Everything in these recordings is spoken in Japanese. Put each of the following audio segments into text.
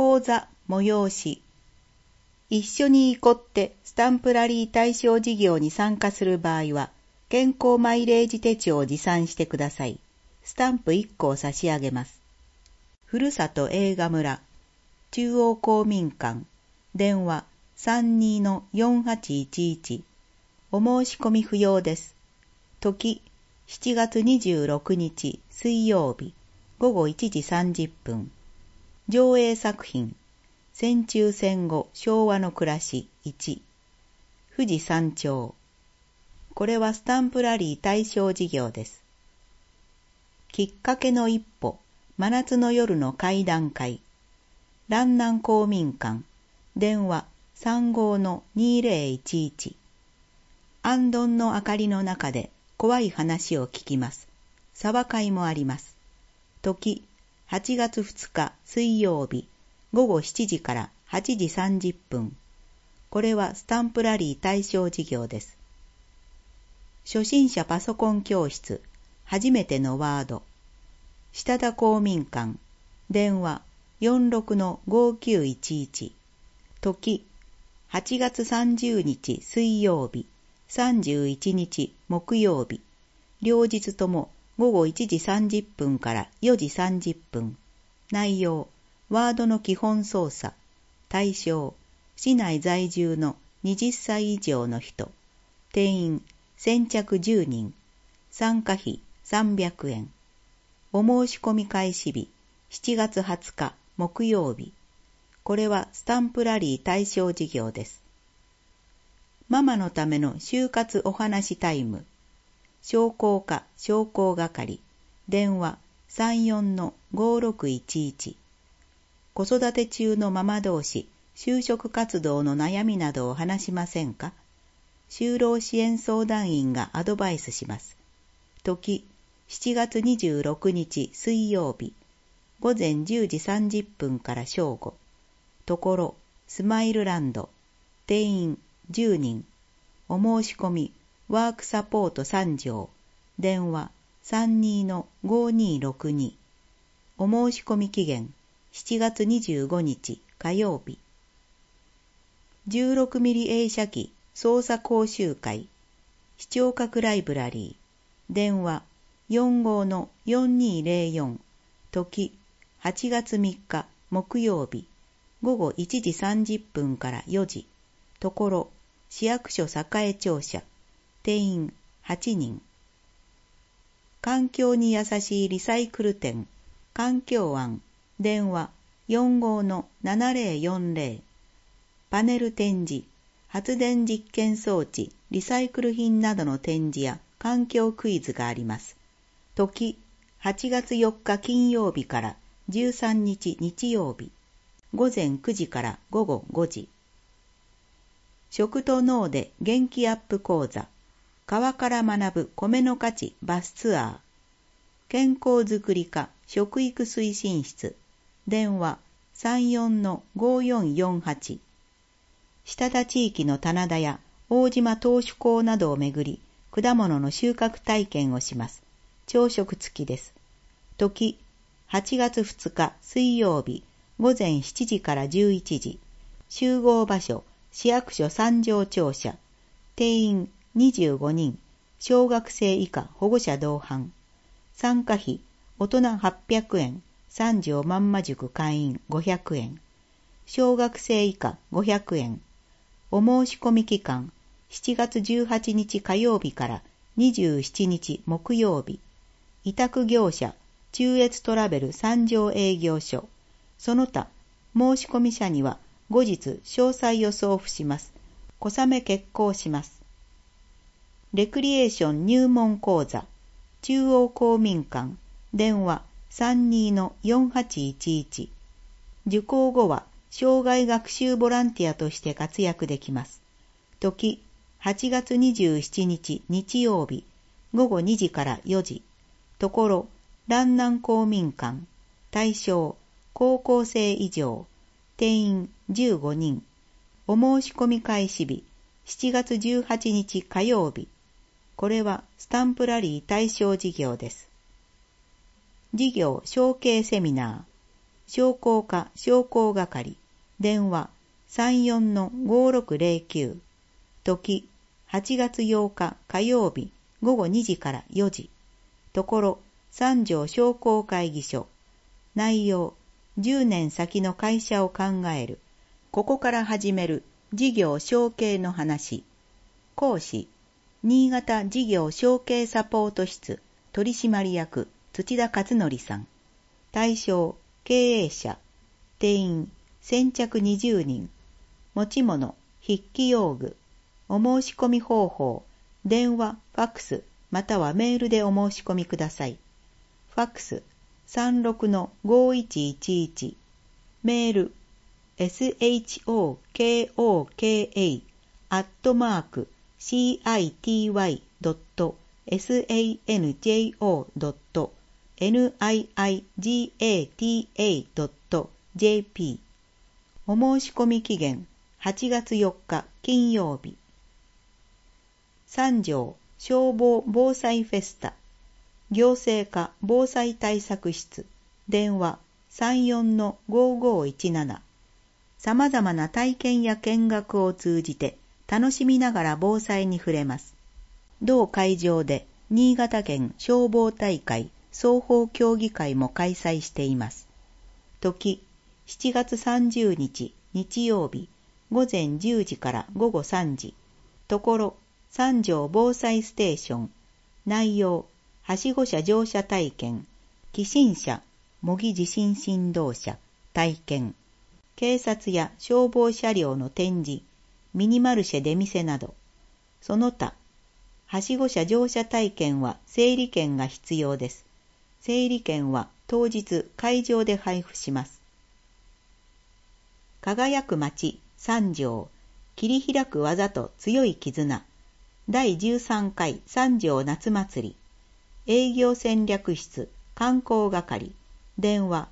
講座催し。一緒に行ってスタンプラリー対象事業に参加する場合は、健康マイレージ手帳を持参してください。スタンプ1個を差し上げます。ふるさと映画村、中央公民館、電話 32-4811。お申し込み不要です。時、7月26日水曜日、午後1時30分。上映作品、戦中戦後昭和の暮らし1、富士山頂。これはスタンプラリー対象事業です。きっかけの一歩、真夏の夜の会談会。蘭南公民館、電話 35-2011。あんどんの明かりの中で怖い話を聞きます。騒会もあります。時、8月2日水曜日、午後7時から8時30分。これはスタンプラリー対象事業です。初心者パソコン教室、初めてのワード。下田公民館、電話 46-5911。時、8月30日水曜日、31日木曜日。両日とも午後1時30分から4時30分。内容、ワードの基本操作。対象、市内在住の20歳以上の人。定員、先着10人。参加費300円。お申し込み開始日、7月20日木曜日。これはスタンプラリー対象事業です。ママのための就活お話タイム。商工課商工係。電話 34-5611。子育て中のママ同士、就職活動の悩みなどを話しませんか？就労支援相談員がアドバイスします。時、7月26日水曜日、午前10時30分から正午。ところ、スマイルランド。定員10人。お申し込み、ワークサポート3条。電話 32-5262。お申し込み期限、7月25日火曜日。16ミリ映写機操作講習会。視聴覚ライブラリー。電話 45-4204。時、8月3日木曜日。午後1時30分から4時。ところ、市役所栄庁舎。定員8人。環境に優しいリサイクル店。環境案。電話 45-7040。パネル展示。発電実験装置、リサイクル品などの展示や環境クイズがあります。時、8月4日金曜日から13日日曜日。午前9時から午後5時。食と脳で元気アップ講座。川から学ぶ米の価値バスツアー。健康づくり課食育推進室。電話 34-5448。下田地域の棚田や大島投手港などをめぐり、果物の収穫体験をします。朝食付きです。時、8月2日水曜日。午前7時から11時。集合場所、市役所三条庁舎。定員25人。小学生以下保護者同伴。参加費、大人800円。三条まんま塾会員500円。小学生以下500円。お申し込み期間、7月18日火曜日から27日木曜日。委託業者、中越トラベル三条営業所。その他、申し込み者には後日詳細を送付します。小雨決行します。レクリエーション入門講座。中央公民館。電話 32-4811。受講後は、障害学習ボランティアとして活躍できます。時、8月27日日曜日。午後2時から4時。ところ、蘭南公民館。対象、高校生以上。定員15人。お申し込み開始日、7月18日火曜日。これはスタンプラリー対象事業です。事業承継セミナー。 商工課商工係、電話34-5609、時8月8日火曜日午後2時から4時、ところ三条商工会議所、内容10年先の会社を考える、ここから始める事業承継の話、講師新潟事業承継サポート室取締役土田勝則さん、対象経営者、定員先着20人、持ち物筆記用具、お申し込み方法、電話、ファックスまたはメールでお申し込みください。ファックス 36-5111、メール shoka.city.sanjio.niigata.jp、 お申し込み期限8月4日金曜日。三条消防防災フェスタ、行政課防災対策室、電話34-5517、さまざまな体験や見学を通じて楽しみながら防災に触れます。同会場で新潟県消防大会双方協議会も開催しています。時7月30日日曜日午前10時から午後3時、ところ三条防災ステーション、内容はしご車乗車体験、起震車模擬地震振動車体験、警察や消防車両の展示、ミニマルシェ出店など。その他、はしご車乗車体験は整理券が必要です。整理券は当日会場で配布します。輝く街三条、切り開く技と強い絆、第13回三条夏祭り、営業戦略室観光係、電話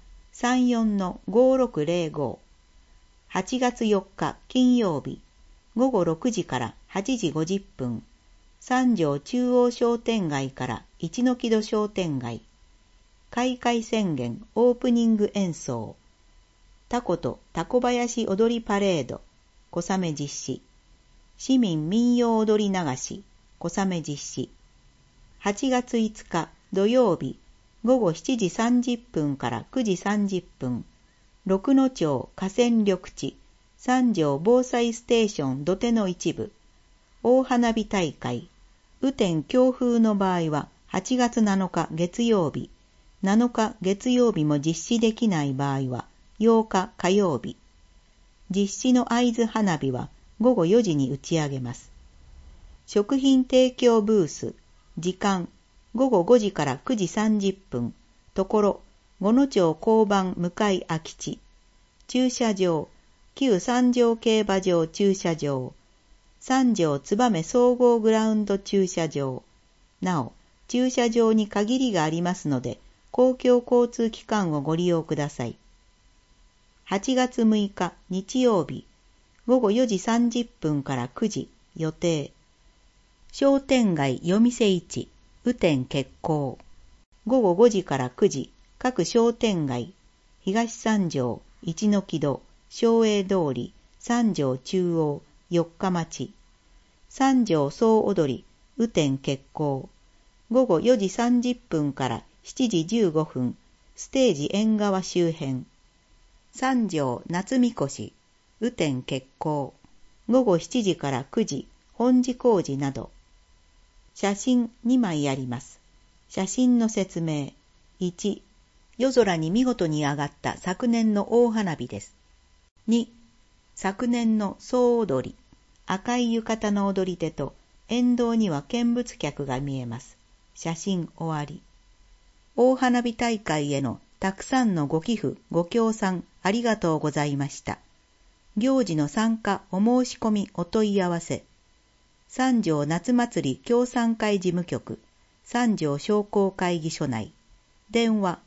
34-5605、8月4日金曜日午後6時から8時50分、三条中央商店街から一ノ木戸商店街、開会宣言オープニング演奏、タコとタコ林踊りパレード、小雨実施、市民民謡踊り流し、小雨実施、8月5日土曜日午後7時30分から9時30分、六野町河川緑地三条防災ステーション土手の一部、大花火大会、雨天強風の場合は8月7日月曜日、7日月曜日も実施できない場合は8日火曜日。実施の合図花火は午後4時に打ち上げます。食品提供ブース、時間、午後5時から9時30分、ところ、五野町交番向かい空き地、駐車場、旧三条競馬場駐車場、三条燕総合グラウンド駐車場。なお、駐車場に限りがありますので、公共交通機関をご利用ください。8月6日日曜日、午後4時30分から9時予定。商店街夜店市、雨天決行。午後5時から9時、各商店街、東三条、一ノ木戸、松栄通り、三条中央、四日町。三条総踊り、雨天決行。午後4時30分から7時15分、ステージ縁側周辺。三条夏みこし、雨天決行。午後7時から9時、本寺工事など。写真2枚あります。写真の説明。1、夜空に見事に上がった昨年の大花火です。2、昨年の総踊り。赤い浴衣の踊り手と沿道には見物客が見えます。写真終わり。大花火大会へのたくさんのご寄付、ご協賛ありがとうございました。行事の参加お申し込みお問い合わせ。三条夏祭り協賛会事務局、三条商工会議所内。電話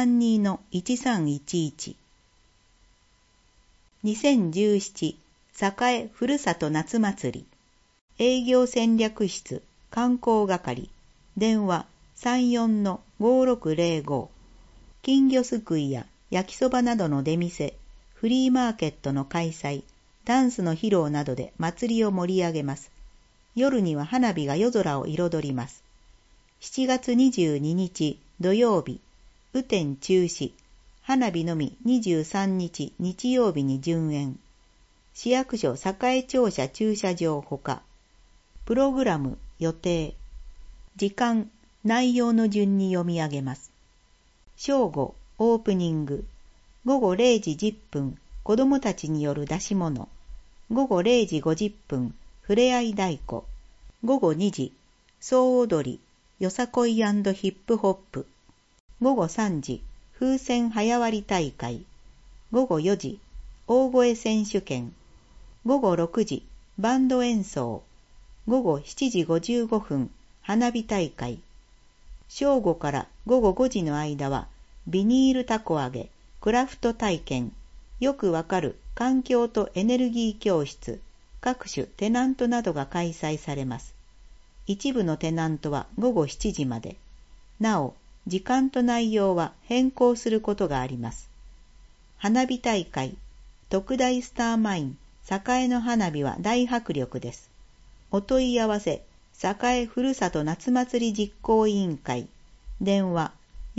32-1311。2017栄ふるさと夏祭り。営業戦略室観光係。電話 34-5605。金魚すくいや焼きそばなどの出店、フリーマーケットの開催、ダンスの披露などで祭りを盛り上げます。夜には花火が夜空を彩ります。7月22日土曜日、雨天中止、花火のみ23日日曜日に順延。市役所栄庁舎駐車場ほか。プログラム予定。時間、内容の順に読み上げます。正午、オープニング。午後0時10分、子どもたちによる出し物。午後0時50分、ふれあい太鼓。午後2時、総踊り、よさこい&ヒップホップ。午後3時、風船早割り大会。午後4時、大声選手権。午後6時、バンド演奏。午後7時55分、花火大会。正午から午後5時の間は、ビニールたこ揚げ、クラフト体験、よくわかる環境とエネルギー教室、各種テナントなどが開催されます。一部のテナントは午後7時まで。なお、時間と内容は変更することがあります。花火大会、特大スターマイン、栄の花火は大迫力です。お問い合わせ、栄ふるさと夏祭り実行委員会、電話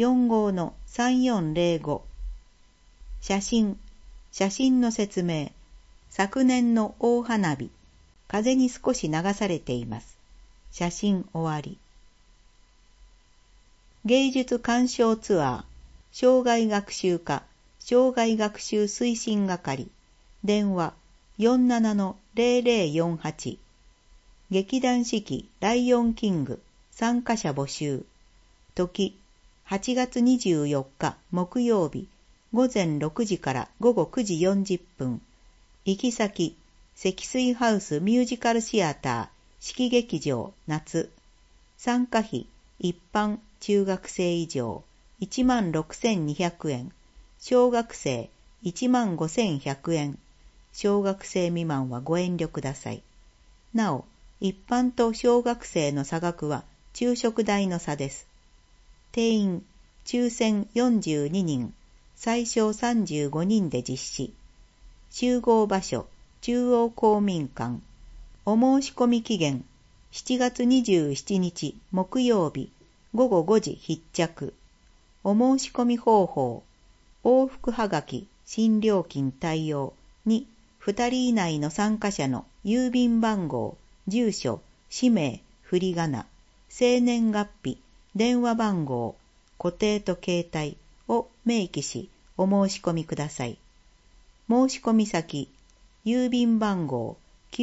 45-3405。写真の説明。昨年の大花火、風に少し流されています。写真終わり。芸術鑑賞ツアー、生涯学習課、生涯学習推進係、電話 47-0048。劇団四季ライオンキング、参加者募集。時、8月24日木曜日、午前6時から午後9時40分。行き先、積水ハウスミュージカルシアター、四季劇場、夏。参加費、一般、中学生以上、16,200円。小学生、15,100円。小学生未満はご遠慮ください。なお、一般と小学生の差額は昼食代の差です。定員、抽選42人、最小35人で実施。集合場所、中央公民館。お申し込み期限、7月27日木曜日、午後5時必着。お申し込み方法、往復はがき、新料金対応に、2人以内の参加者の郵便番号、住所、氏名、振り仮名、生年月日、電話番号、固定と携帯を明記し、お申し込みください。申し込み先、郵便番号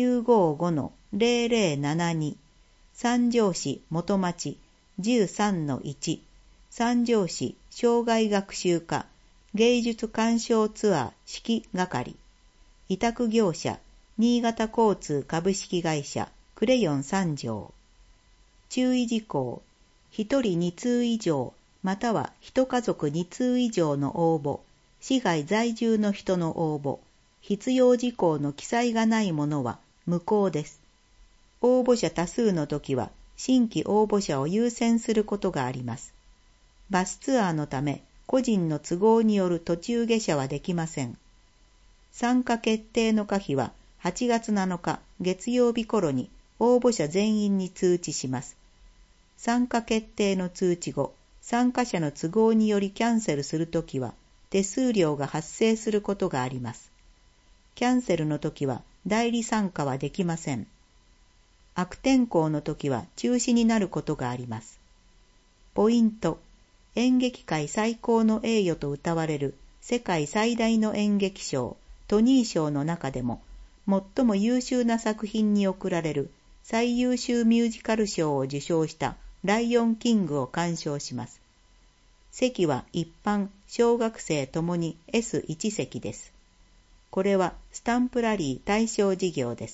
955-0072、三条市元町 13-1、三条市生涯学習課芸術鑑賞ツアー指揮係。委託業者、新潟交通株式会社クレヨン三条。注意事項、1人2通以上、または1家族2通以上の応募、市外在住の人の応募、必要事項の記載がないものは無効です。応募者多数の時は、新規応募者を優先することがあります。バスツアーのため、個人の都合による途中下車はできません。参加決定の可否は、8月7日月曜日頃に応募者全員に通知します。参加決定の通知後、参加者の都合によりキャンセルするときは、手数料が発生することがあります。キャンセルのときは代理参加はできません。悪天候のときは中止になることがあります。ポイント、演劇界最高の栄誉と謳われる世界最大の演劇賞、トニー賞の中でも、最も優秀な作品に贈られる最優秀ミュージカル賞を受賞したライオンキングを鑑賞します。席は一般、小学生ともに S1 席です。これはスタンプラリー対象事業です。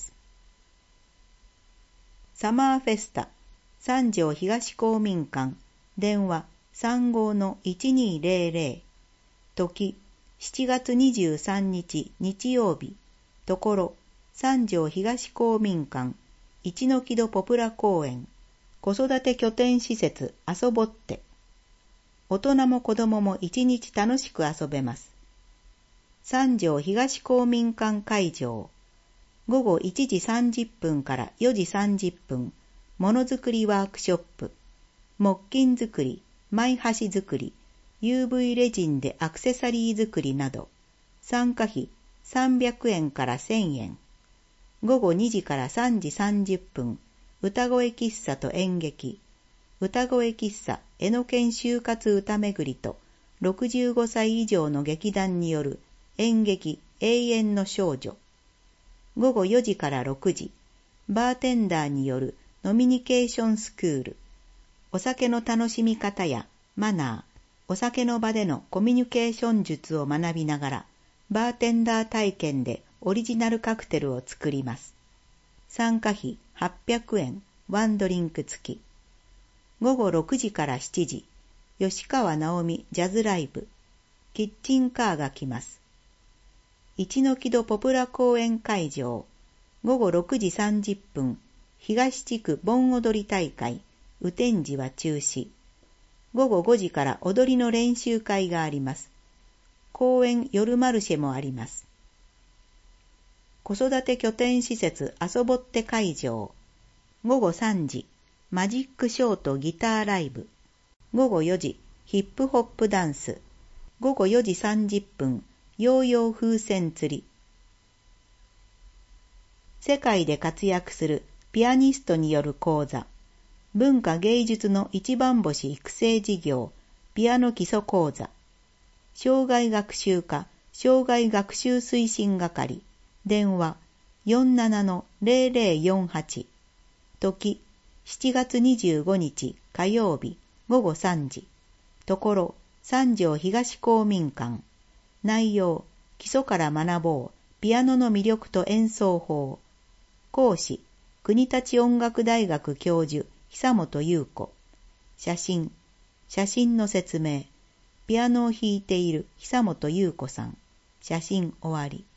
サマーフェスタ、三条東公民館、電話 35-1200、時、7月23日日曜日、ところ、三条東公民館、一ノ木戸ポプラ公園、子育て拠点施設遊ぼって。 大人も子供も一日楽しく遊べます。三条東公民館会場、午後1時30分から4時30分、ものづくりワークショップ、木琴作り、舞箸作り、UV レジンでアクセサリー作りなど、参加費300円から1000円。午後2時から3時30分、歌声喫茶と演劇、歌声喫茶江ノ県就活歌めぐりと65歳以上の劇団による演劇永遠の少女。午後4時から6時、バーテンダーによるノミニケーションスクール、お酒の楽しみ方やマナー、お酒の場でのコミュニケーション術を学びながら、バーテンダー体験でオリジナルカクテルを作ります。参加費800円、ワンドリンク付き。午後6時から7時、吉川直美ジャズライブ、キッチンカーが来ます。一の木戸ポプラ公園会場、午後6時30分、東地区盆踊り大会、雨天時は中止。午後5時から踊りの練習会があります。公園夜マルシェもあります。子育て拠点施設遊ぼって会場、午後3時、マジックショーとギターライブ。午後4時、ヒップホップダンス。午後4時30分、ヨーヨー風船釣り。世界で活躍するピアニストによる講座。文化芸術の一番星育成事業、ピアノ基礎講座。障害学習課、障害学習推進係。電話 47-0048。時7月25日火曜日午後3時。ところ三条東公民館。内容、基礎から学ぼう、ピアノの魅力と演奏法。講師、国立音楽大学教授、久本優子。写真の説明。ピアノを弾いている久本優子さん。写真終わり。